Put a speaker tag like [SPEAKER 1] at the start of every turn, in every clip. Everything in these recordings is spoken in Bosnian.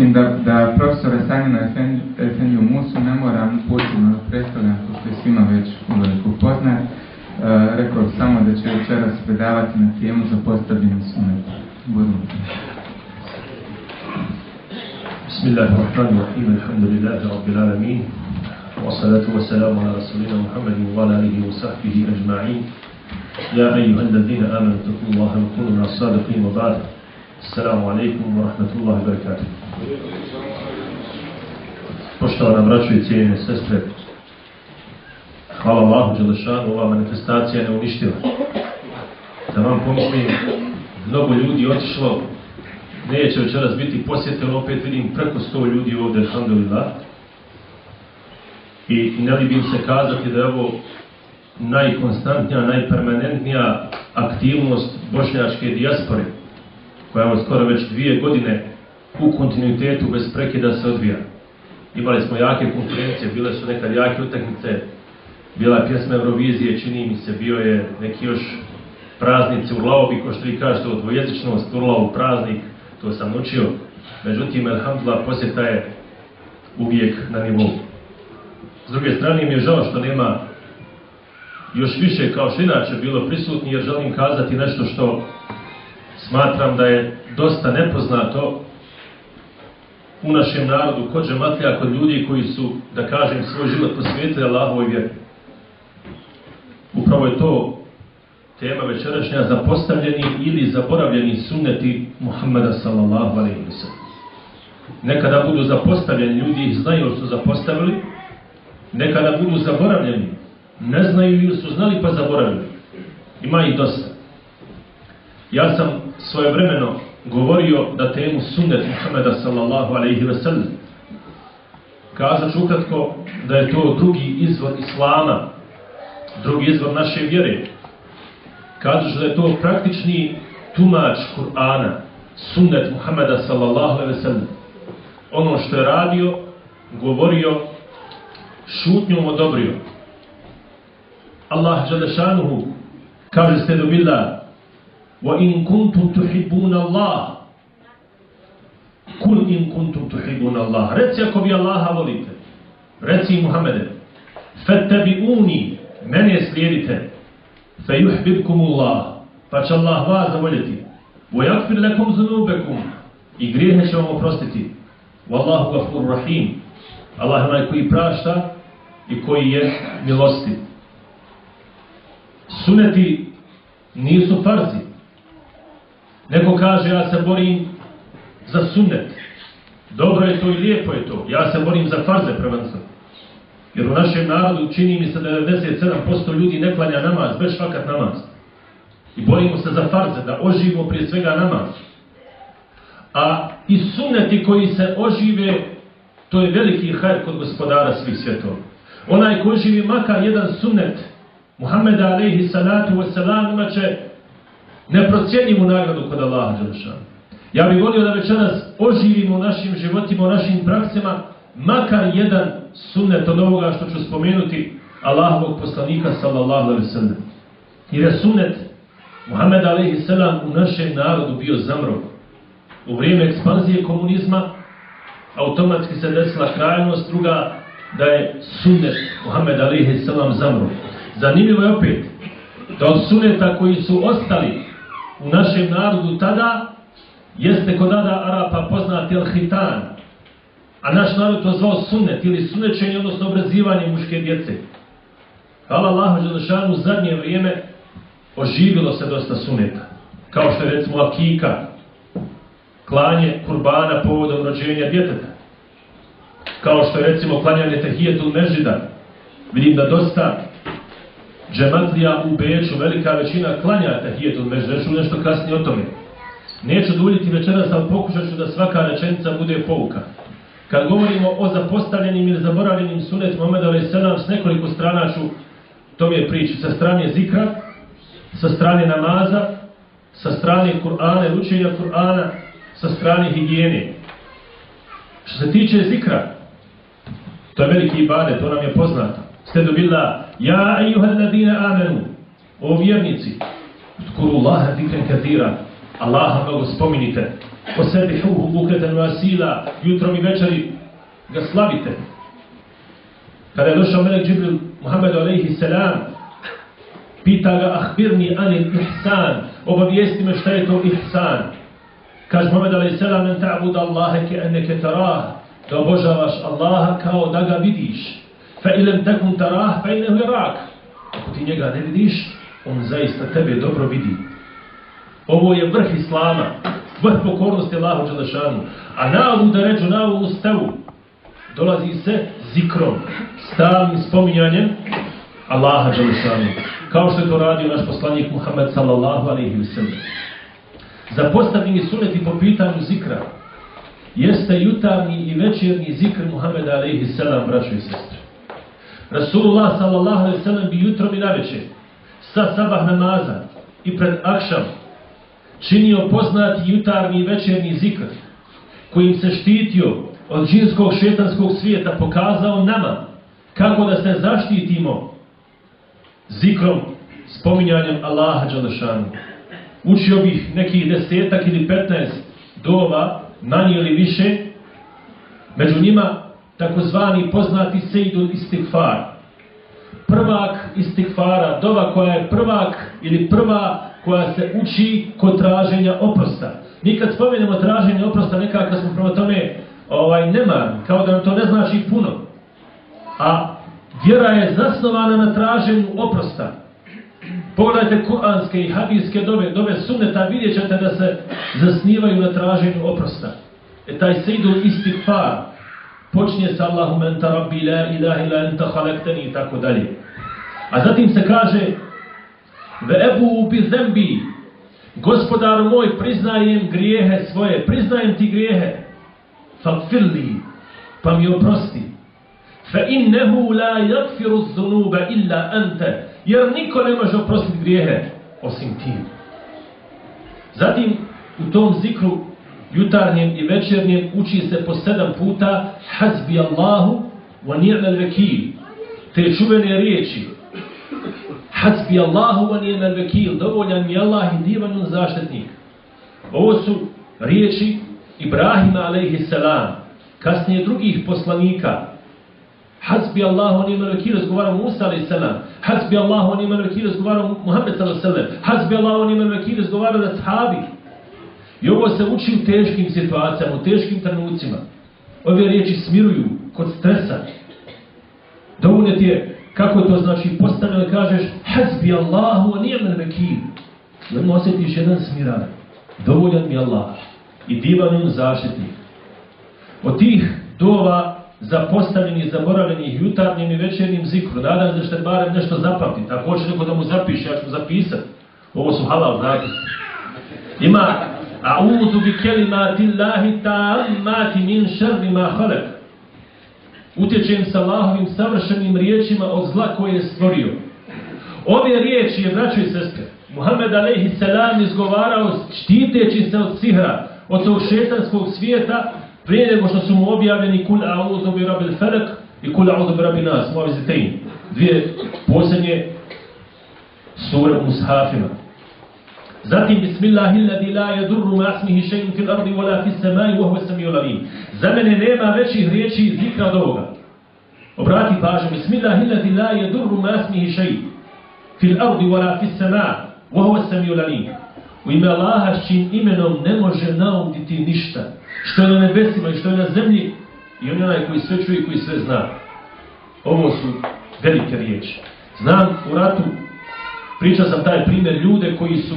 [SPEAKER 1] Mislim da profesora Sanjina Efendiju Musu ne moram posebno predstavljati, pošto je svima već uveliko poznat. Rekao samo da će večeras predavati na temu zapostavljeni sunet.
[SPEAKER 2] Bismillahirrahmanirrahim, alhamdulillahi rabbil alamin, wassalatu wassalamu ala rasulina Muhammadin wa ala alihi wa sahbihi ajma'in. Ya ayyuhalladhina amanu taqullaha wa kunu ma'as sadiqin wa ba'd. Assalamu alaikum wa rahmatullahi wa barakatuh. Poštovana braćo i cijenjene sestre, hvala Allahu dželešanu, ova manifestacija je neuništiva. Da vam pomislim, mnogo ljudi otišlo, neće večeras biti posjeteno, opet vidim preko 100 ljudi ovdje, alhamdulillah. I ne li bi se kazati da je ovo najkonstantnija, najpermanentnija aktivnost bošnjačke dijaspore, koja je skoro već 2 godine u kontinuitetu bez prekida se odvija. Imali smo jake konferencije, bile su nekad jake utakmice, bila je pjesma Eurovizije, čini mi se, bio je neki još praznici u Laobi, ko što vi kažete, o dvojezičnost, Urlavu praznik, to sam učio. Međutim, alhamdulillah, posjeta je uvijek na nivou. S druge strane, mi je žao što nema još više, kao što inače bilo prisutni, jer želim kazati nešto što smatram da je dosta nepoznato u našem narodu, kod džematlija, kod ljudi koji su, da kažem, svoj život posvetili Allahovoj vjeri. Upravo je to tema večerašnja, zapostavljeni ili zaboravljeni sunneti Muhammeda sallallahu alejhi ve sellem. Nekada budu zapostavljeni, ljudi ih znaju ili su zapostavili, nekada budu zaboravljeni, ne znaju ili su znali pa zaboravili. Ima ih dosta. Ja sam svojevremeno govorio da temu sunnet Muhammeda sallallahu alejhi ve sellem, kazat ću ukratko da je to drugi izvor Islama, drugi izvor naše vjere. Kazat ću da je to praktični tumač Kur'ana, sunnet Muhammeda sallallahu alejhi ve sellem. Ono što je radio, govorio, šutnjom odobrio. Allah dželešanuhu kaže stedu billah: وَإِن كُنْتُمْ تُحِبُّونَ اللَّهِ قُلْ إِن كُنْتُمْ تُحِبُّونَ اللَّهِ. Reci ako vi Allaha volite, reci Muhammede, فَتَّبِعُونِ, mene slijedite, فَيُحْبِبْكُمُ اللَّهِ, pa će Allah vas zavoljeti, وَيَغْفِرْ لَكُمْ ذُنُوبَكُمْ, i grijehe će vam oprostiti, وَاللَّهُ غَفُورٌ رَحِيمٌ, Allah je onaj koji prašta i koji je milostiv. Suneti nisu farzi. Neko kaže, ja se borim za sunnet. Dobro je to i lijepo je to. Ja se borim za farze prvenstveno. Jer u našem narodu čini mi se da 97% ljudi ne klanja namaz, već fakat namaz. I borimo se za farze, da oživimo prije svega namaz. A i sunneti koji se ožive, to je veliki hajr kod gospodara svih svjetova. Onaj koji oživi makar jedan sunnet Muhammeda alejhi salatu wassalam imat će neprocjenjivu nagradu kod Allaha dželešanu. Ja bih volio da večeras oživimo u našim životima, u našim praksama, makar jedan sunnet od ovoga što ću spomenuti Allahovog poslanika sallallahu alejhi ve sellem. Jer je sunnet Muhammeda alejhi selam u našem narodu bio zamro. U vrijeme ekspanzije komunizma automatski se desila krajnost, druga da je sunnet Muhammeda alejhi selam zamro. Zanimljivo je opet da od sunneta koji su ostali u našem narodu tada jeste kod Arapa poznati el-hitan, a naš narod to zvao sunnet ili sunnečenje, odnosno obrazivanje muške djece. Hvala Allahu dželešanu, u zadnje vrijeme oživilo se dosta sunneta, kao što je recimo akika, klanje kurbana povodom rođenja djeteta, kao što je recimo klanjanje tehijetul mežida. Vidim da dosta džematlija u Beču, velika većina klanja tehijetul mežida, reću nešto kasnije o tome. Neću duljiti večeras, ali pokušat ću da svaka rečenica bude pouka. Kad govorimo o zapostavljenim ili zaboravljenim sunnetima Muhammeda alejhi selam, s nekoliko strana ću tome priči. Sa strane zikra, sa strane namaza, sa strane Kur'ana, učenja Kur'ana, sa strane higijene. Što se tiče zikra, to je veliki ibadet, to nam je poznato. Stedu billah, ja ejuhalladine amenu, o vjernici, udkurullaha zikren katira, Allaha mnogo spominite. Posebihuhu bukreten wa asila, jutrom i večeri ga slavite. Kada je došao melek Džibril Muhammedu alejhi selam, pita ga ahbirni anil ihsan, obavijesti me šta je to ihsan. Kaže Muhammed alejhi selam, en ta'budu Allahe ke enneke tarah, da obožavaš Allaha kao da ga vidiš. Fa ilem takun tarah, fa innehu yarak. Ako ti njega ne vidiš, on zaista tebe dobro vidi. Ovo je vrh Islama, vrh pokornosti Allahu dželešanu. A navu da ređu navu ustavu, dolazi se zikrom, stalnim spominjanjem Allaha dželešanu. Kao što je to radio naš poslanik Muhammed sallallahu alejhi ve sellem. Zapostavljeni suneti po pitanju zikra jeste jutarnji i večernji zikr Muhammeda alejhi selam, braćo i sestre. Rasulullah sallallahu alejhi ve sellem bi jutrom i navečer sa sabah namaza i pred akšam činio poznati jutarnji i večernji zikr kojim se štitio od džinskog šetanskog svijeta, pokazao nama kako da se zaštitimo zikrom, spominjanjem Allaha dželešanu. Učio bih nekih 10 ili 15 dova, manje ili više, među njima takozvani poznati sejdul istigfar. Prvak istigfara, dova koja je prvak ili prva koja se uči kod traženja oprosta. Mi kad spomenemo traženje oprosta, nekako smo prema tome nemarni, kao da nam to ne znači puno. A vjera je zasnovana na traženju oprosta. Pogledajte kuranske i hadijske dove sunneta, vidjet ćete da se zasnivaju na traženju oprosta. Taj sejdul istigfar počinje sa Allahumma enta rabbi la ilaha illa enta halaktani i tako dalje. A zatim se kaže ve ebu bi zembi, gospodaru moj, priznajem grijehe svoje, priznajem ti grijehe, fagfirli, pa mi oprosti. Fa innehu la yagfiru zunuba illa ante, jer niko ne može oprostiti grijehe osim ti. Zatim u tom zikru jutarnjem i večernjem uči se po 7 puta hasbi Allahu wa ni'mal vekil. Te čuvene riječi hasbi Allahu wa ni'mal vekil, dovoljan mi Allah i divan on zaštitnik. Ovo su riječi Ibrahima alejhi selam, kasnije drugih poslanika. Hasbi Allahu wa ni'mal vekil izgovarao Musa alejhi selam, hasbi Allahu wa ni'mal vekil izgovarao Muhammed sallallahu alejhi ve sellem, hasbi Allahu wa ni'mal vekil izgovarao ashabi. I ovo se uči u teškim situacijama, u teškim trenucima. Ove riječi smiruju kod stresa. Dovoljno ti je, kako to znači, postavljeno kažeš hasbi Allahu wa ni'mal vekil. I onda osjetiš jedan smiraj. Dovoljan mi Allah i divan on zaštitnik. Od tih dova zapostavljenih, zaboravljenih jutarnjim i večernjim zikru, nadam se da ćete barem nešto zapamtiti. Ako hoće neko da mu zapiše, ja ću zapisati. Ovo su halal zapisi. Ima a'udhu bi kelimati Allahi ta'ammati min šerri ma halak. Utječem sa Allahovim savršenim riječima od zla koje je stvorio. Ove riječi je, braćo i sestre, Muhammed alejhi selam izgovarao štiteći se od sihra, od tog šetanskog svijeta, prije nego što su mu objavljeni kul a'udhu bi rabbil falak i kul a'udhu bi rabbin nas, muavizitein. Dvije posljednje sure u mushafima. Zatim bismillahilladzi la yadurru ma ismihi shay'un fil ardi wala fis samai wa huwa as-sami'ul alim. Za mene nema većih riječi i zikra od ovoga. Obrati pažnju, bismillahilladzi la yadurru ma ismihi shay'un fil ardi wala fis samai wa huwa as-sami'ul alim. U ime Allaha s čijim imenom ne može nauditi ništa, što je na nebesima i što je na zemlji, i on je onaj koji sve čuje i koji sve zna. Ovo su velike riječi. Znam u ratu, pričao sam taj primjer, ljude koji su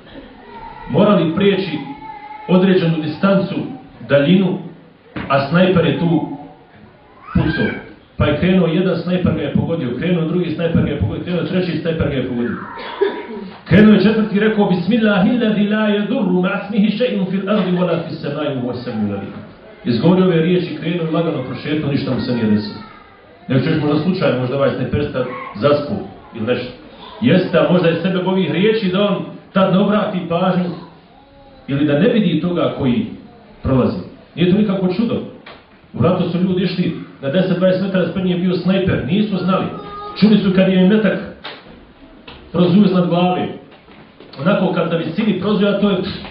[SPEAKER 2] morali prijeći određenu distancu, daljinu, a snajper je tu pucao. Pa je krenuo, jedan snajper ga je pogodio, krenuo drugi snajper ga je pogodio, krenuo treći snajper ga je pogodio. Krenuo je četvrti i rekao bismillahilladzi la yadurru ma ismihi shay'un fil ardi wala fis samai wa huwa as-sami'ul alim. Izgovorio ove riječi, krenuo i lagano prošetao, ništa mu se nije desilo. Nego ćeš možda slučajno, možda ovaj snajperista zaspu ili nešto. Jeste, a možda je sebe ovih riječi da on tad ne obrati pažnju ili da ne vidi toga koji prolazi. Nije to nikako čudo. U ratu su ljudi išli na 10-20 metara, spred njih je bio snajper, nisu znali. Čuli su kad je metak prozio iznad glave. Onako kad na visini prozio, a to je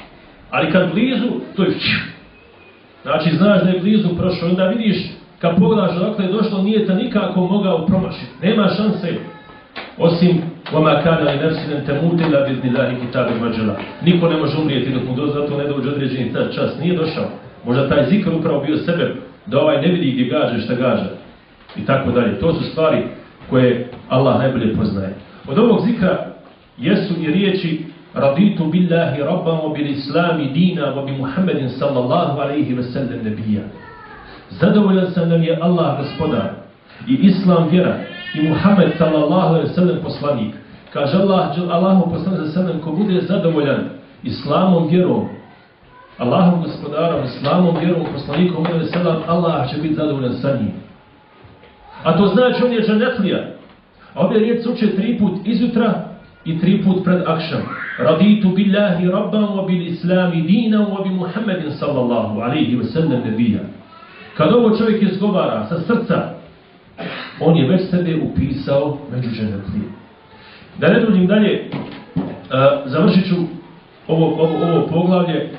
[SPEAKER 2] Ali kad blizu, to je znači znaš da je blizu prošlo, onda vidiš kad pogledaš odakle je došlo, nije te nikako mogao promašiti. Nema šanse. Osim وَمَا كَانَ لِنَفْسٍ أَنْ تَمُوتَ إِلَّا بِإِذْنِ اللَّهِ كِتَابًا مُؤَجَّلًا. Niko ne može umrijeti dok mu zato ne dođe određeni čas. Nije došao. Možda taj zikr upravo bio sebe da ovaj ne vidi gdje gaže šta gaže. I tako dalje. To su stvari koje Allah najbolje poznaje. Od ovog zikra jesu i riječi Raditu billahi rabban wa bil islami dina wa bi Muhammedin sallallahu alaihi ve sellem nebija. Zadovoljan sam da mi je Allah gospodar i Islam vjera i Muhammed sallallahu alaihi ve sellem poslanik. Kaže Allahu poslanik za sellem ko bude zadovoljan Islamom vjerom, Allahom gospodarom, Islamom vjerom, poslanikom alaihi ve sellem, Allah će biti zadovoljan sa njim. A to znači on je dženetlija. A ovdje riječ se uče 3 put izjutra i 3 put pred akšam. Raditu billahi rabban wa bil islami dina wa bi Muhammedin sallallahu alaihi wa sallam nebija. Kad ovo čovjek izgovara sa srca, on je već sebe upisao među dženetlije. Da ne duljim dalje, završit ću ovo poglavlje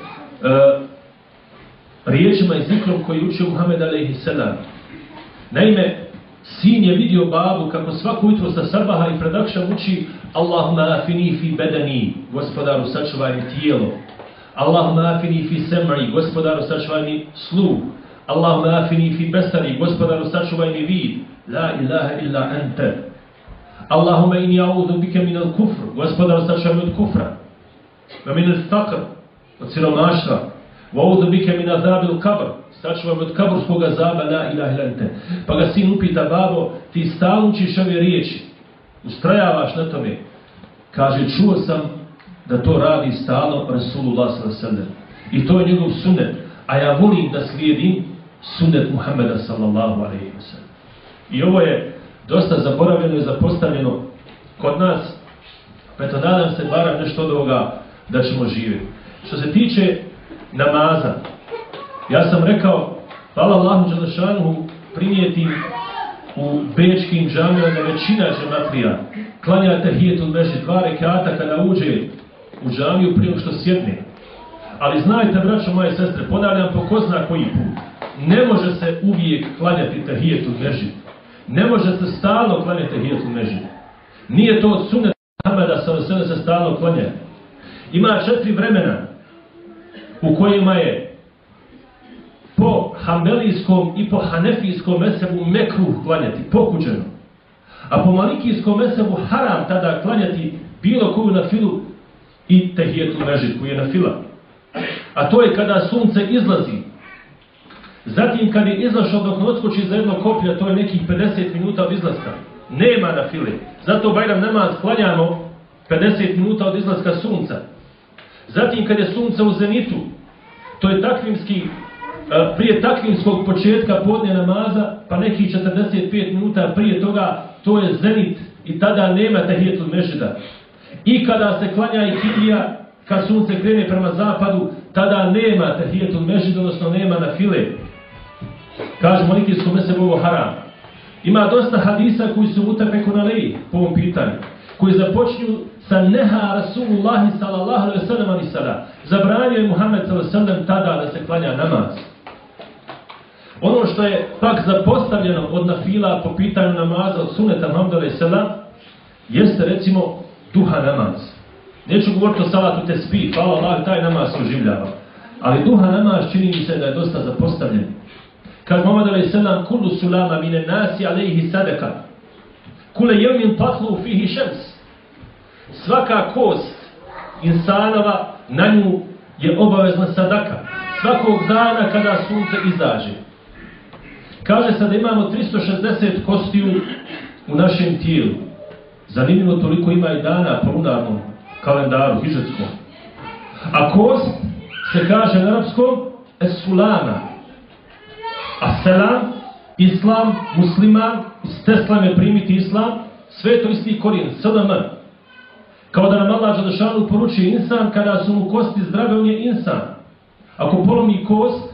[SPEAKER 2] riječima i zikrom koji učio Muhammed alaihi sallam. Naime, sin je vidio babu kako svako jutro sa sabaha i pred akšam uči Allahumma afini fi bedani, gospodaru sačuvaj mi tijelo. Allahumma afini fi sem'i, gospodaru sačuvaj mi sluh. Allahumma afini fi besari, gospodaru sačuvaj mi vid. La ilaha illa ente. Allahumma inni a'udhu bika min al-kufr, gospodaru sačuvaj mi od kufra. Wa min al-faqr, od siromaštva. Wa a'udhu bika min azab al-qabr, sačuvaj mi od kaburskog azaba, la ilaha illa ente. Pa ga sin upita, babo, ti stalno učiš ove riječi, ustrajavaš na tome. Kaže, čuo sam da to radi stalno Rasulullah sallallahu alejhi ve sellem. I to je njegov sunnet. A ja volim da slijedim sunnet Muhammeda sallallahu alejhi ve sellem. I ovo je dosta zaboravljeno i zapostavljeno kod nas. Pa eto, nadam se barem nešto od ovoga da ćemo živjeti. Što se tiče namaza, ja sam rekao, hvala Allahu dželešanuhu, primijetim u bečkim džamijama da većina džematlija klanja tahijetul mežid 2 rekata kada uđe u džamiju prije što sjedne. Ali znajte, braćo moje sestre, ponavljam po ko zna koji put, ne može se uvijek klanjati tahijetul mežid. Ne može se stalno klanjati tahijetul mežid. Nije to od sunneta Muhameda sallallahu alejhi ve sellem se stalno klanja. Ima 4 vremena u kojima je po hanbelijskom i po hanefijskom mesebu mekruh klanjati, pokuđeno. A po malikijskom mesebu haram tada klanjati bilo koju na filu i tahijetul mežid koji je na fila. A to je kada sunce izlazi. Zatim kad je izašao dok ne odskoči za jedno koplje, to je nekih 50 minuta od izlaska. Nema na file. Zato Bajram namaz klanjamo 50 minuta od izlaska sunca. Zatim kad je sunce u zenitu, to je takvimski, prije takvimskog početka podne namaza, pa nekih 45 minuta prije toga, to je zenit i tada nema tahijetul mežida. I kada se klanja ikindija, kad sunce krene prema zapadu, tada nema tahijetul mežid, odnosno nema na file. Kaže malikijskom mesebu ovo haram. Ima dosta hadisa koji su muttefekun alejhi po ovom pitanju, koji započinju sa neha Rasulullahi sallallahu alejhi ve sellem ani sada. Zabranio je Muhammed sallallahu alejhi ve sellem tada da se klanja namaz. Ono što je pak zapostavljeno od nafila po pitanju namaza od sunneta Muhammeda alejhi ve sellem jeste recimo duha namaz. Neću govoriti o salatu tesbih, hvala Allah, taj namaz se oživljava. Ali duha namaz čini mi se da je dosta zapostavljen. Kad Muhammed alejhi ve sellem kullu sulama mine nasi alejhi sadaka. Kule jevmin tatlu fihi šems. Svaka kost insanova, na nju je obavezna sadaka. Svakog dana kada sunce izađe. Kaže se da imamo 360 kostiju u našem tijelu. Zanimljivo, toliko ima i dana po lunarnom kalendaru, hidžetskom. A kost se kaže na arapskom es-sulama. A selam, islam, musliman, iz teslame primiti islam, sve to isti korijen, SLM. Kao da nam Allah dželešanu poručuje insan, kada su mu kosti zdrave, on je insan. Ako polomi kost,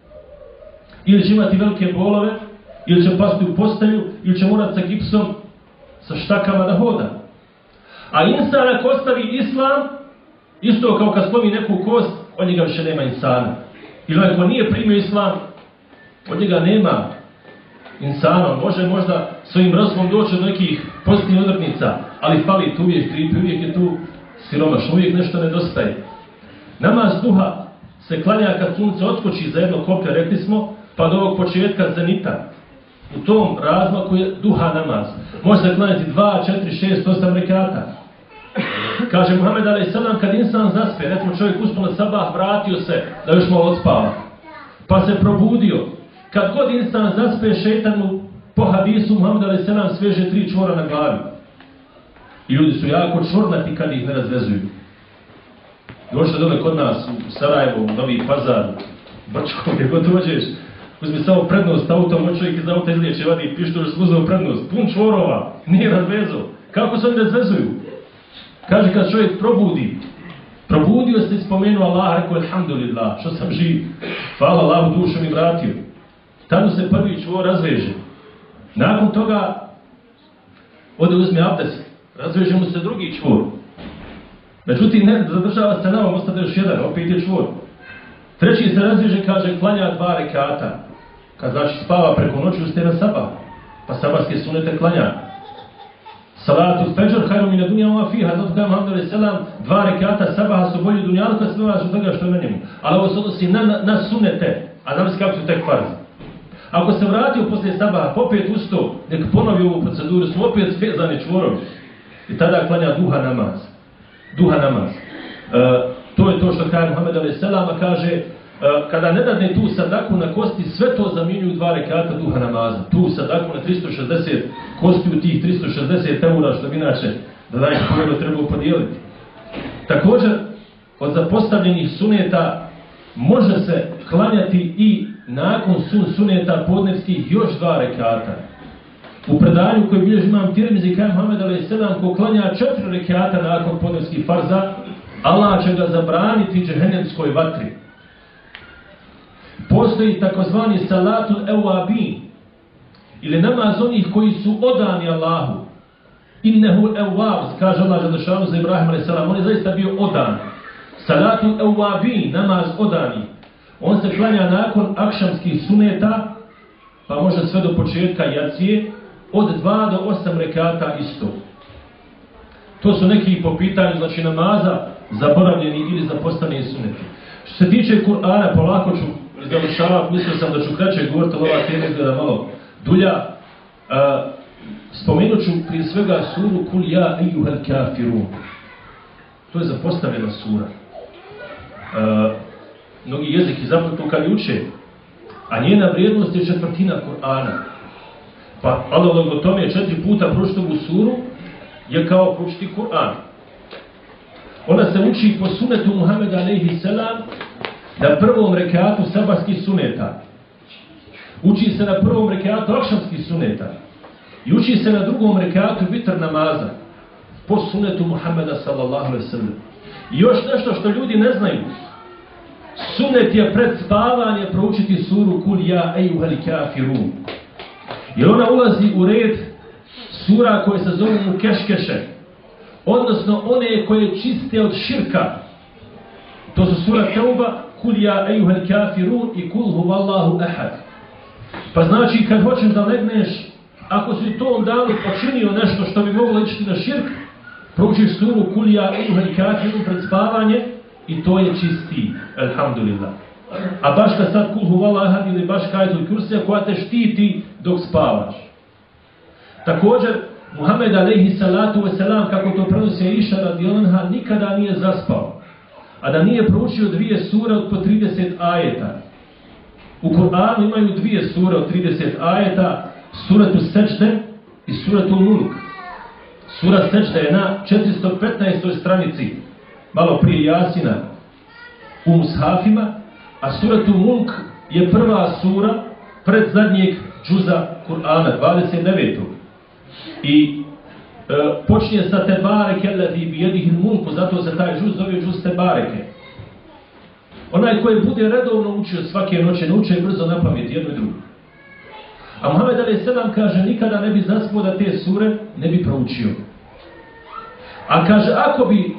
[SPEAKER 2] ili će imati velike bolove, ili će pasti u postelju, ili će morati sa gipsom, sa štakama da hoda. A insan ako ostavi islam, isto kao kad slomi neku kost, od njega više nema insana. Ili onaj ko nije primio islam, od njega nema insana. On može možda svojim razumom doći do nekih pozitivnih odrednica, ali fali tu uvijek kripi, uvijek je tu siromašno, uvijek nešto nedostaje. Namaz duha se klanja kad sunce odskoči za jedno koplje, rekli smo, pa do ovog početka zenita. U tom razmaku je duha namaz. Može se klanjati 2, 4, 6, 8 rekata. Kaže Muhammed a.s. kad insan zaspe, recimo čovjek uspio na sabah, vratio se da još malo odspava, pa se probudio. Kad god insan zaspe, šeitan mu po hadisu Muhammed a.s. sveže 3 čvora na glavi. I ljudi su jako čvornati kad ih ne razvezuju. Došli dole kod nas u Sarajevo, u Novi Pazar, Brčko, gdje god dođeš, uzmi samo prednost autom, on čovjek iz auta izliječe, vadi pištolj, sluzao prednost, pun čvorova, nije razvezao. Kako se oni razvezuju? Kaže kad čovjek probudio se i spomenuo Allah, rekao alhamdulillah, što sam živ, hvala Allahu, dušu mi vratio. Tada se prvi čvor razveže. Nakon toga ode uzme abdest, razveže mu se drugi čvor. Međutim, ne zadržava se na ovom, ostane još jedan, opet je čvor. Treći se razveže, kaže, klanja 2 rekata. Kad znači spava preko noći, ustaje na sabah, pa sabarske sunete klanja. Salatu feđer, hajru mi na dunja ova fiha, zato kada Muhammed a.s. 2 rekata sabaha su bolji dunjalka, sve vas od toga što je na njemu. Ali ovo se odnosi na sunete, a znam se kako su tek farzi. Ako se vratio poslije sabaha, popet usto, nek ponovi ovu proceduru, su opet svezani čvorovi. I tada klanja duha namaz. Duha namaz. To je to što kaže Muhammed a.s. kaže, kada ne dadne tu sadaku na kosti, sve to zamjenjuju 2 rekata duha namaza. Tu sadaku na 360 kosti u tih 360 eura, što bi inače da daje pojelo trebao podijeliti. Također, od zapostavljenih suneta može se klanjati i nakon suneta podnevskih još 2 rekata. U predanju koji bilježi imam Tirmizi kaže Muhammed a.s. ko klanja 4 rekata nakon podnevskih farza, Allah će ga zabraniti džehennemskoj vatri. Postoji takozvani salatul ewabin, ili namaz onih koji su odani Allahu. Innehu ewab, kaže Allah Želešanu za Ibrahim a.s. On je zaista bio odan. Salatul ewabin, namaz odani. On se klanja nakon akšamskih suneta, pa može sve do početka jacije, od 2 do 8 rekata isto. To su neki po pitanju, znači namaza, zaboravljeni ili zapostavljeni suneti. Što se tiče Kur'ana, polako ću završavati, mislio sam da ću kraće govoriti, ali ova tema izgleda malo dulja. Spomenut ću prije svega suru Kul ja ejuhel kafirun. To je zapostavljena sura. Mnogi jeziki zapravo kad uče, a njena vrijednost je 1/4 Kur'ana. Pa Allah o tome 4 puta pročiti ovu suru je kao pročiti Kur'an. Ona se uči po sunetu Muhammeda a.s. na prvom rekatu sabahskih suneta. Uči se na prvom rekatu akšamskih suneta. I uči se na drugom rekatu vitr namaza. Po sunetu Muhammeda sallallahu alaihi sallam. I još nešto što ljudi ne znaju. Sunet je pred spavanje proučiti suru Kul ja ejuhel kafirun. Jer ona ulazi u red sura koje se zovu Mukeškeše. Odnosno one koje čiste od širka. To su sura Teuba, Kul ja ejuhel kafirun i Kul huvallahu ahad. Pa znači kad hoćeš da legneš, ako si u tom danu počinio nešto što bi moglo ići na širk, proučiš suru Kul ja ejuhel kafirun pred spavanje i to je čisti, alhamdulillah. A baš kad sad Kul huvallahu ahad ili baš kajetul kursija koja te štiti dok spavaš. Također, Muhammed alejhi salatu wasalam, kako to prenosi Iša radijallahu anha, nikada nije zaspao, a da nije proučio 2 sure od po 30 ajeta. U Kur'anu imaju 2 sure od 30 ajeta, suratu Seđde i suratu Mulk. Sura Seđde je na 415. stranici, malo prije Jasina, u mushafima, a suratu Mulk je prva sura pred zadnjeg džuza Kur'ana, 29. I počinje sa Tebareke allazi bijedihil mulku, zato se taj džuz zove džuz Tebareke. Onaj koji bude redovno učio svake noće, nauče brzo na pamet jedno i drugo. A Muhammed a.s. kaže, nikada ne bi zaspao da te sure ne bi proučio. A kaže, ako bi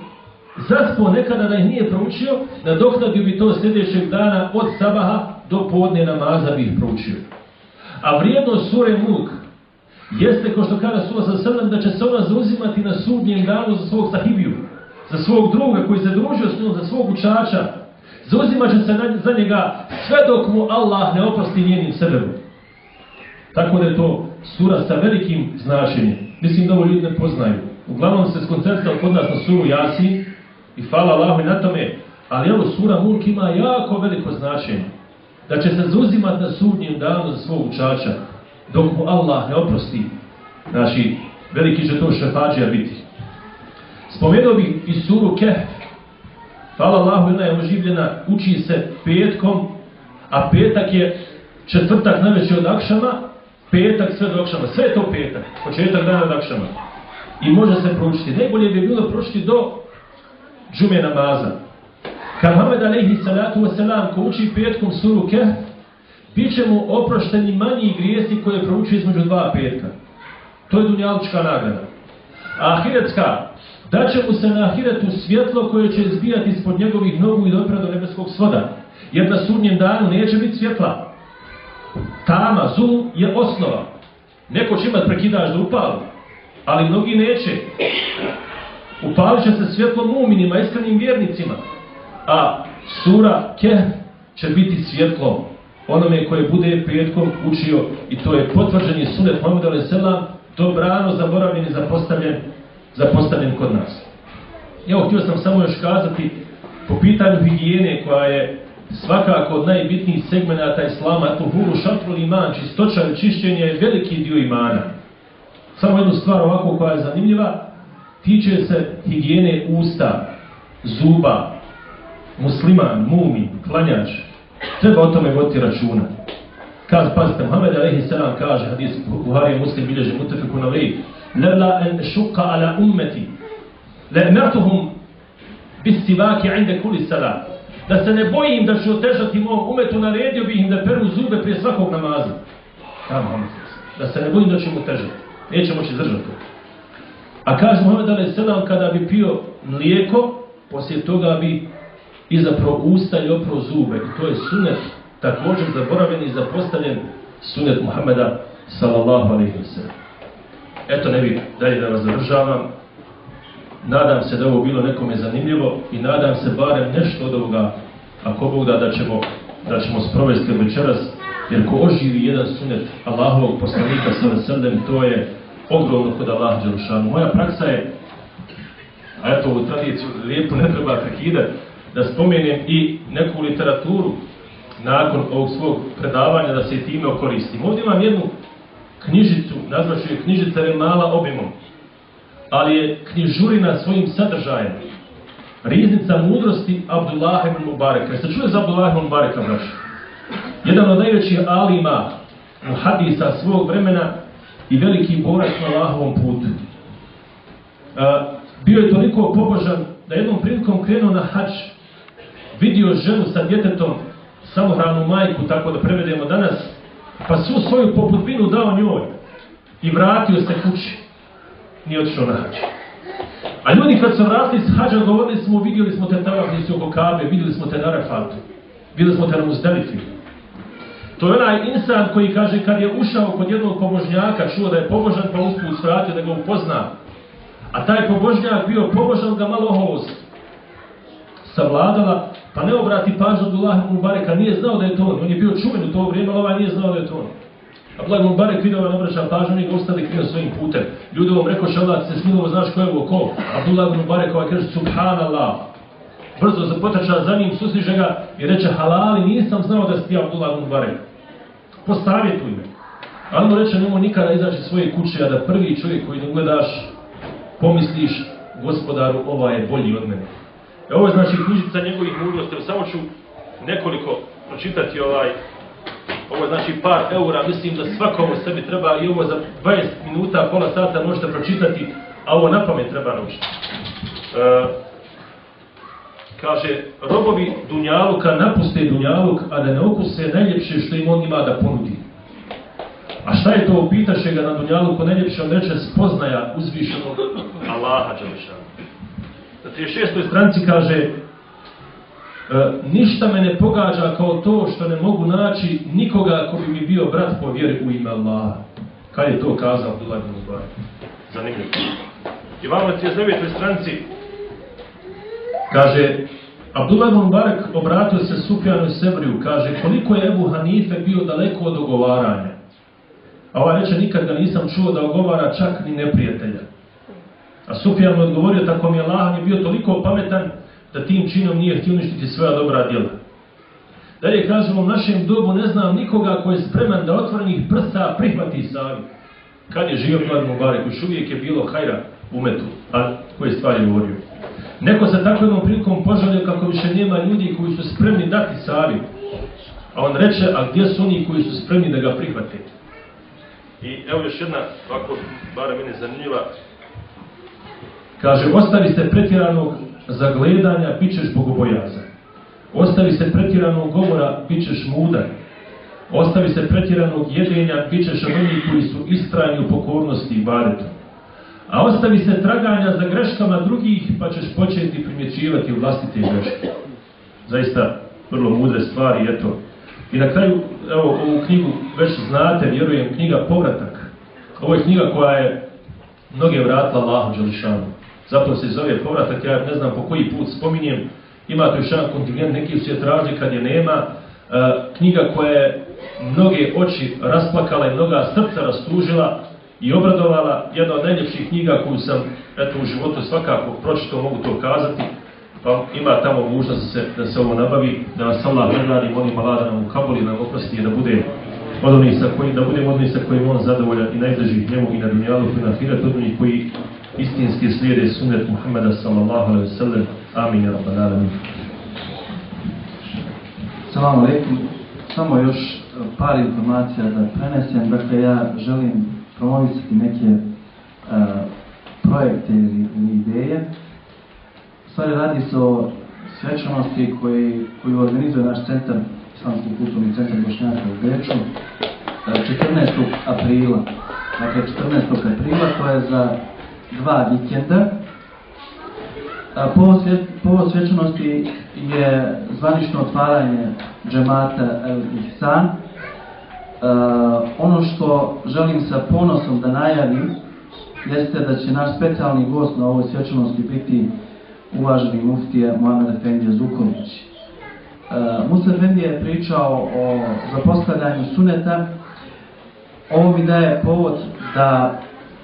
[SPEAKER 2] zaspao nekada da ih nije proučio, nadoknadio bi to sljedećeg dana od sabaha do podne namaza bi ih proučio. A vrijednost sure Mulk jeste, kao što kaže Rasulullah sallallahu alejhi ve sellem, da će se ona zauzimati na sudnjem danu za svog sahibiju, za svog druga koji se družio s njom, za svog učača. Zauzimat će se za njega sve dok mu Allah ne oprosti njenim sebebom. Tako da je to sura sa velikim značenjem. Mislim da ovo ljudi ne poznaju. Uglavnom se skoncentrao kod nas na suru Jasin i hvala Allahu i na tome, ali evo sura Mulk ima jako veliko značenje. Da će se zauzimati na sudnjem danu za svog učača, dok mu Allah ne oprosti. Znači, veliki će to šefađija biti. Spomenuo bih i suru Kehf. Hvala Allahu, ona je oživljena, uči se petkom, a petak je četvrtak najveći od akšama, petak sve do akšama, sve je to petak, početak dana od akšama. I može se proučiti. Najbolje bi bilo proučiti do džume namaza. Kad Muhammed alejhi salatu wasalam, ko uči petkom suru Kehf, bit će mu oprošteni manji grijesi koje prouči između dva petka. To je dunjalučka nagrada. A ahiretska, da će mu se na ahiretu svjetlo koje će izbijati ispod njegovih nogu i dopre do nebeskog svoda. Jer na sudnjem danu neće biti svjetla. Tama, zum je osnova. Neko će imat prekidač da upali, ali mnogi neće. Upalit će se svjetlo mu'minima, iskrenim vjernicima. A sura Kehf će biti svjetlo onome koje bude petkom učio, i to je potvrđeni sunet Muhammed alejhi selam, dobrano zaboravljen i zapostavljen kod nas. Evo, htio sam samo još kazati po pitanju higijene, koja je svakako od najbitnijih segmenata islama, tuhuru šatrul iman, čistoća i čišćenje je veliki dio imana. Samo jednu stvar ovako koja je zanimljiva, tiče se higijene usta, zuba. Musliman, mumin, klanjač, treba o tome voditi računa. Pazite, Muhammed alejhi selam kaže, hadis Buhari i Muslim bilježe muttefekun alejhi, levla en šuqa ala ummeti, le'mertuhum bis-sivaki inde kulli salat. Da se ne bojim da ću otežati mom umetu, naredio bih im da peru zube prije svakog namaza. Da se ne bojim da ću mu otežati. Neće moći izdržati to. A kaže Muhammed alejhi selam, kada bi pio mlijeko, poslije toga bi izapravo usta i oprao zube. I to je sunet također zaboravljen i zapostavljen sunet Muhammeda sallallahu alejhi ve sellem. Eto, ne bih dalje da vas zadržavam. Nadam se da ovo bilo nekome zanimljivo i nadam se barem nešto od ovoga, ako Bog da ćemo sprovesti večeras, jer ko oživi jedan sunet Allahovog poslanika sallallahu alejhi ve sellem, to je ogromno kod Allaha dželešanu. Moja praksa je, a eto ovu tradiciju lijepo ne treba prekidati, da spomenem i neku literaturu nakon ovog svog predavanja, da se i time okoristim. Ovdje imam jednu knjižicu, nazvaću je knjižica je mala obimom, ali je knjižurina svojim sadržajem. Riznica mudrosti Abdullah ibn Mubareka. Jeste čuli za Abdullah ibn Mubareka, braćo? Jedan od najvećih alima, muhadisa svog vremena i veliki borac na Allahovom putu. Bio je toliko pobožan da jednom prilikom krenuo na hadž, vidio ženu sa djetetom, samohranu majku, tako da prevedemo danas, pa svu svoju popudbinu dao njoj i vratio se kući. Nije otišao na hadž. A ljudi kad su vratili s hadža, govorili smo, vidjeli smo te tavafnici oko Kabe, vidjeli smo te na Arefatu, vidjeli smo te na Muzdelifi. To je onaj insan koji kaže, kad je ušao kod jednog pobožnjaka, čuo da je pobožan, pa usput svratio da ga upozna. A taj pobožnjak bio pobožan, ga malo oholost savladala, pa ne obrati pažnju Abdullah ibn Mubareka, nije znao da je to on. On je bio čuven u to vrijeme, ali ovaj nije znao da je to on. Abdullah ibn Mubarek vidio ne obraća pažnju, oni ga ostali krenuo svojim putem. Ljudi vam rekao, Allah se smilovo, znaš ko je ovo, ko? Abdullah ibn Mubarek ovaj kaže, subhanallah. Brzo se potrča za njim, susliže ga i reče, halali, nisam znao da si ti Abdullah ibn Mubarek. Posavjetuj me. Ali mu reče, nemoj nikada izaći svoje kuće, a da prvi čovjek koji ne gledaš, pomisliš, gospodaru, ova je bolji od mene. Ovo je znači knjižica njegovih mudrosti, samo ću nekoliko pročitati ovo je znači par eura, mislim da svakom u sebi treba i ovo za 20 minuta, pola sata možete pročitati, a ovo na pamet treba naučiti. Kaže, robovi dunjaluka napuste dunjaluk, a da ne okuse najljepše što im on ima da ponudi. A šta je to, upitaše ga na dunjaluku najljepše, on reče spoznaja uzvišenog Allaha dželešanu. Na 36. stranici kaže ništa me ne pogađa kao to što ne mogu naći nikoga ko bi mi bio brat po vjeri u ime Allaha. Kad je to kazao Abdullah ibn Mubarak? Zanimljivo. I vamo na 39. stranici kaže Abdullah ibn Mubarak obratio se Sufjanu Sebriju, kaže koliko je Ebu Hanife bio daleko od ogovaranja. A ovaj reče nikad ga nisam čuo da ogovara čak ni neprijatelja. A Sufjan mu odgovorio tako mi je Allah je bio toliko pametan da tim činom nije htio uništiti svoja dobra djela. Dalje kažemo, u našem dobu ne znam nikoga koji je spreman da otvorenih prsa prihvati savjet. Kad je živio Abdullah ibn Mubarak, još uvijek je bilo hajra u metu, a koje stvari govorio. Neko se tako jednom prilikom požalio kako više nema ljudi koji su spremni dati savjet. A on reče, a gdje su oni koji su spremni da ga prihvate? I evo još jedna, ovako, barem mene zanimljiva. Kaže, ostavi se pretjeranog zagledanja, bit ćeš bogobojazan. Ostavi se pretjeranog govora, bit ćeš mudar. Ostavi se pretjeranog jedenja, bit ćeš od onih koji su istrajni u pokornosti i ibadetu. A ostavi se traganja za greškama drugih, pa ćeš početi primjećivati vlastite greške. Zaista, vrlo mudre stvari, eto. I na kraju, evo, ovu knjigu već znate, vjerujem, knjiga Povratak. Ovo je knjiga koja je mnoge vratila Allahu Đelešanu. Zato se zove Povratak, ja ne znam po koji put spominjem. Ima tu još jedan kontingent, neki su je tražili kad je nema. Knjiga koja je mnoge oči rasplakala i mnoga srca rastužila i obradovala. Jedna od najljepših knjiga koju sam eto, u životu svakako pročitao, mogu to kazati. Pa ima tamo mogućnost da se ovo nabavi, da nas Allah nagradi, molim Allah da nam ukaboli, da nam oprosti i da budemo od onih sa kojim on zadovoljan i najbližih njemu i na dunjalu i na ahiretu, od onih koji istinski slijede sunnet Muhammeda sallallahu alaihi wa sallam. Amin ya rabbal alamin.
[SPEAKER 3] Assalamu alaikum. Samo još par informacija da prenesem. Dakle, ja želim promovisati neke projekte ili ideje. Stvari radi se o svečanosti koju organizuje naš centar, Islamski kulturni centar Bošnjaka u Beču, 14. aprila. Dakle, 14. aprila, to je za 2 vikenda. Povod svečanosti je zvanično otvaranje džemata El Ihsan. Ono što želim sa ponosom da najavim jeste da će naš specijalni gost na ovoj svečanosti biti uvaženi muftija Muhamed Efendija Zukorlić. Musa Efendija je pričao o zapostavljanju suneta. Ovo mi daje povod da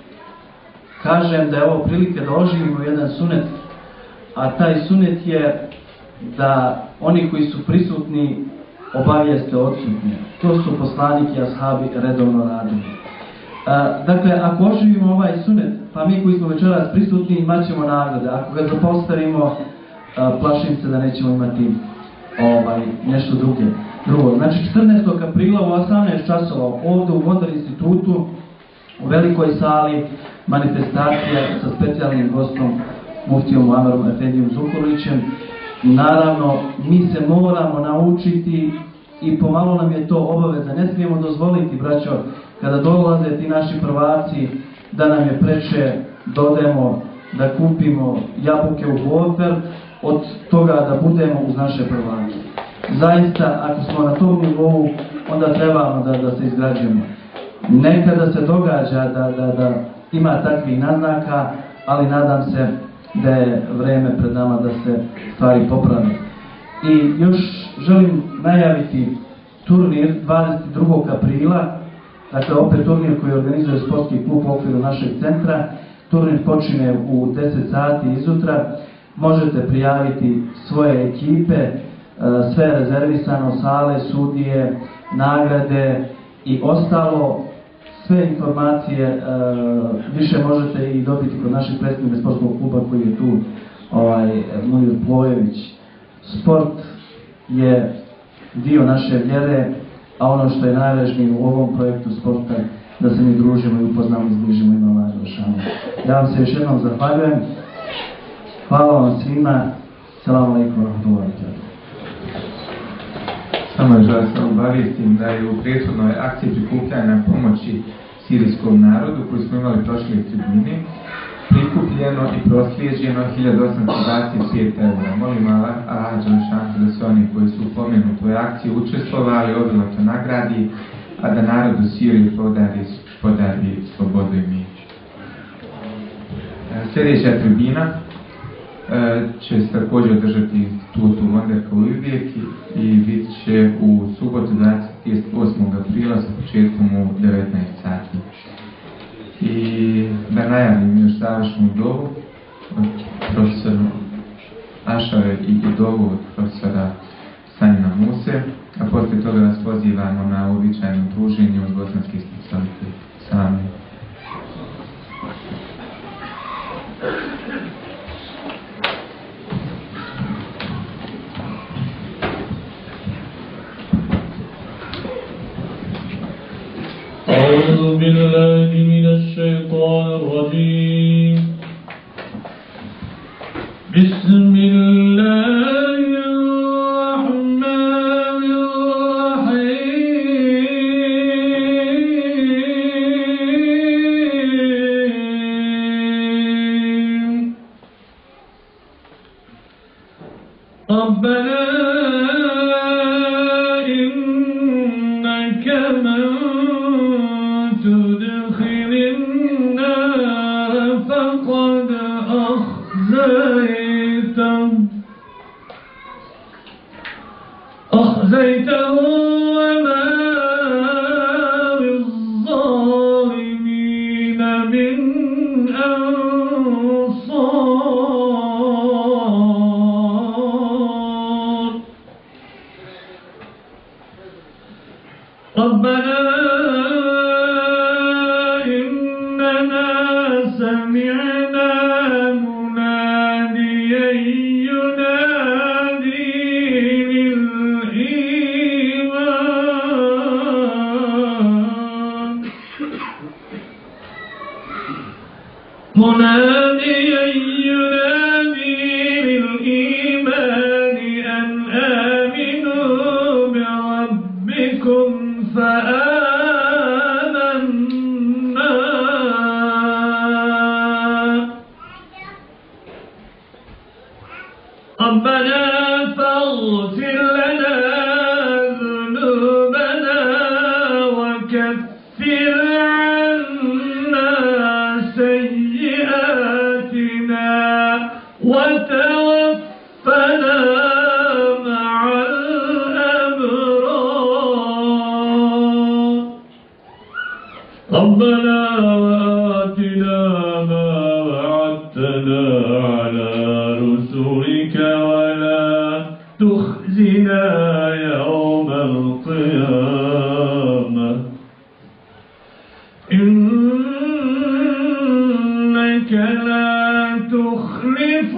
[SPEAKER 3] kažem da je ovo prilike da oživimo jedan sunet, a taj sunet je da oni koji su prisutni obavijeste odsutne. To su poslanik i ashabi redovno radili. Dakle, ako oživimo ovaj sunet, pa mi koji smo večeras prisutni imat ćemo nagrade. Ako ga zapostavimo, plašim se da nećemo imati nešto drugo. Znači, 14. aprila u 18 časova ovdje u Vodar institutu u velikoj sali manifestacija sa specijalnim gostom muftijom Muhamedom Efendijom Zukorlićem. Naravno, mi se moramo naučiti i pomalo nam je to obaveza. Ne smijemo dozvoliti, braćo, kada dolaze ti naši prvaci, da nam je preče dodemo, da kupimo jabuke u bofer, od toga da budemo uz naše prvake. Zaista, ako smo na tom nivou, onda trebamo da se izgrađujemo. Nekada se događa da ima takvih naznaka, ali nadam se da je vreme pred nama da se stvari poprave. I još želim najaviti turnir 22. aprila, dakle opet turnir koji organizuje sportski klub u okviru našeg centra. Turnir počine u 10 sati izutra. Možete prijaviti svoje ekipe, sve je rezervisano, sale, sudije, nagrade i ostalo. Sve informacije više možete i dobiti kod našeg predstavnika sportskog kluba koji je tu, Munir Plojević. Sport je dio naše vjere, a ono što je najvažnije u ovom projektu sporta da se mi družimo i upoznamo i zbližimo i na Đelešanu. Ja vam se još jednom zahvaljujem. Hvala vam svima. Selamu alejkum wa rahmatullahi wa barakatuh.
[SPEAKER 1] Samo još da se obavijestim da je u prethodnoj akciji prikupljanja pomoći sirijskom narodu koju smo imali prošle tribine prikupljeno i proslijeđeno 1825 eura. Molim Allah Đelešanu da se oni koji su u pomenutoj akciji učestvovali obilato nagradi, a da narodu Sirije podari slobodu i mir. Sljedeća tribina će se također održati institutu Vonderka u Ivijeki i bit će u subotu 28. aprila sa početkom u 19 sati. I da najavim još završnu dovu od profesora Ašare i dovu od profesora Sanjina Muse, a poslije toga vas pozivamo na uobičajeno druženje od bosanskih specijalite sami.
[SPEAKER 4] أعوذ بالله من الشيطان الرجيم بسم الله الرحمن الرحيم ربنا إنك من تدخل النار فقد أخزيته وما للظالمين من أنصار ربنا إننا سمعنا مناديا ينادي للإيمان أن آمنوا بربكم فآمنا ربنا فاغفر لنا ذنوبنا وكفر عنا سيئاتنا وتوفنا مع الأبرار ربنا وآتنا ما وعدتنا على رسلك ولا تخزنا يوم القيامة إنك لا تخلف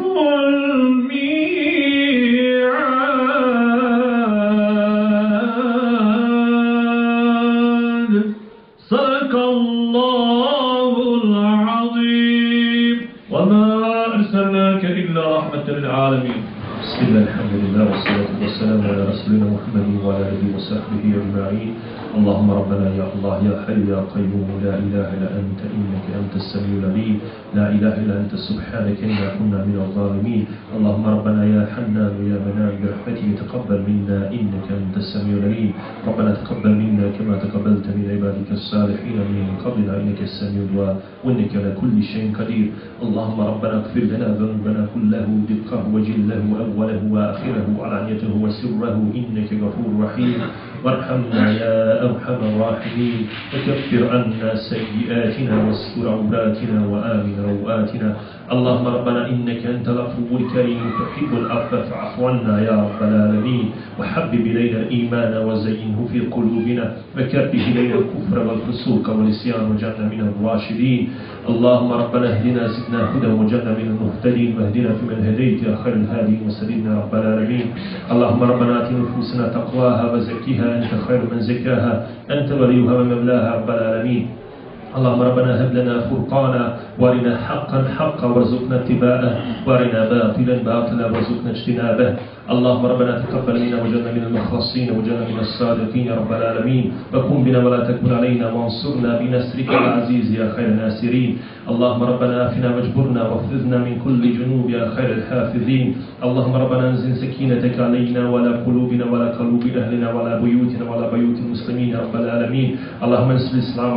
[SPEAKER 4] الميعاد صدق الله العظيم وما أرسلناك إلا رحمة للعالمين.
[SPEAKER 2] بسم الله الحمد لله والصلاة والسلام على رسولنا محمد وعلى آله وصحبه أجمعين. اللهم ربنا يا الله يا حي يا قيوم لا إله إلا أنت إنك أنت السميع العليم لا إله إلا أنت سبحانك إنا كنا من الظالمين. اللهم ربنا يا حنان يا منان برحمتك تقبل منا إنك أنت السميع العليم. ربنا تقبل منا كما تقبلت من عبادك الصالحين من قبلنا إنك السميع الدعاء وإنك على كل شيء قدير. اللهم ربنا اغفر لنا ذنوبنا كله دقه وجله أوله وآخره وعلانيته وسره إنك غفور رحيم. وارحمنا يا أرحم الراحمين وكفر عنا سيئاتنا واستر عوراتنا وآمن روآتنا. اللهم ربنا إنك أنت العفو الكريم تحب العفو فاعف عنا يا رب العالمين. وحبب إلينا الإيمان وزينه في قلوبنا وكره إلينا الكفر والفسوق والعصيان وجعلنا من الراشدين. اللهم ربنا اهدنا زدنا هدى وجعلنا من المهتدين واهدنا فيمن هديت يا خير الهادين وسددنا رب العالمين. اللهم ربنا آت نفوسنا تقواها وزكها أنت خير من زكاها أنت وليها ومولاها رب العالمين. اللهم ربنا هب لنا فرقانا وارنا حقا حقا وارزقنا اتباعه وارنا باطلا باطلا وارزقنا اجتنابه. اللهم ربنا تقبل منا وجعلنا من المخلصين وجعلنا من الصادقين يا رب العالمين، وكن بنا ولا تكن علينا وانصرنا بنصرك العزيز يا خير الناصرين. اللهم ربنا آفنا واجبرنا واحفظنا من كل جنوب يا خير الحافظين. اللهم ربنا انزل سكينتك علينا ولا قلوبنا ولا قلوب أهلنا ولا بيوتنا ولا بيوت المسلمين يا رب العالمين. اللهم انصر الإسلام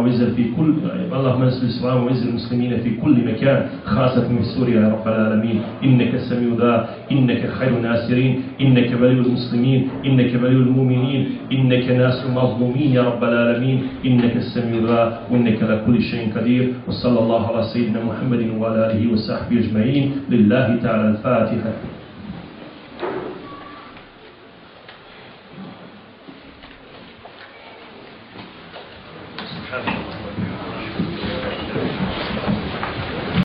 [SPEAKER 2] وعز المسلمين في كل مكان، خاصة في سوريا يا رب العالمين. إنك السميع الدعاء، إنك خير الناصرين، إنك ولي المسلمين، إنك ولي المؤمنين، إنك ناصر المظلومين يا رب العالمين. إنك السميع الدعاء وإنك على كل شيء قدير. وصلى الله على سيدنا محمد وعلى آله وصحبه أجمعين. لله تعالى الفاتحة.